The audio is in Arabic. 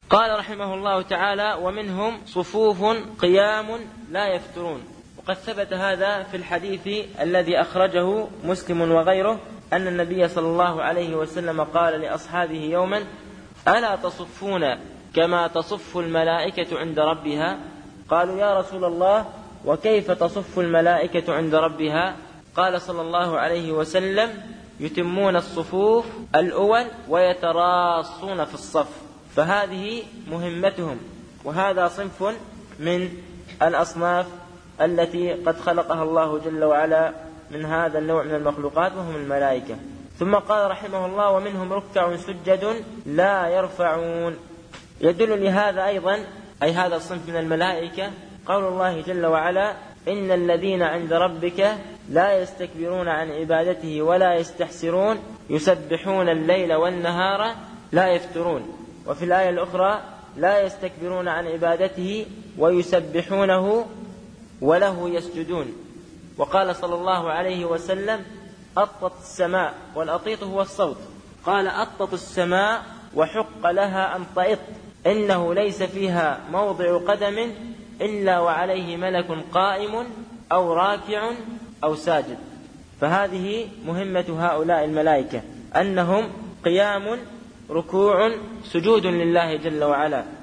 قال رحمه الله تعالى: ومنهم صفوف قيام لا يفترون. وقد ثبت هذا في الحديث الذي أخرجه مسلم وغيره أن النبي صلى الله عليه وسلم قال لأصحابه يوما: ألا تصفون كما تصف الملائكة عند ربها؟ قالوا: يا رسول الله، وكيف تصف الملائكة عند ربها؟ قال صلى الله عليه وسلم: يتمون الصفوف الأول ويتراصون في الصف. فهذه مهمتهم، وهذا صنف من الأصناف التي قد خلقها الله جل وعلا من هذا النوع من المخلوقات، وهم الملائكة. ثم قال رحمه الله: ومنهم ركع سجد لا يرفعون. يدل لهذا أيضا، أي هذا الصنف من الملائكة، قول الله جل وعلا: إن الذين عند ربك لا يستكبرون عن عبادته ولا يستحسرون يسبحون الليل والنهار لا يفترون. وفي الآية الأخرى: لا يستكبرون عن عبادته ويسبحونه وله يسجدون. وقال صلى الله عليه وسلم: أطت السماء، والأطيط هو الصوت، قال: أطت السماء وحق لها أن تطئط، إنه ليس فيها موضع قدم إلا وعليه ملك قائم أو راكع أو ساجد. فهذه مهمة هؤلاء الملائكة، أنهم قيام ركوع سجود لله جل وعلا.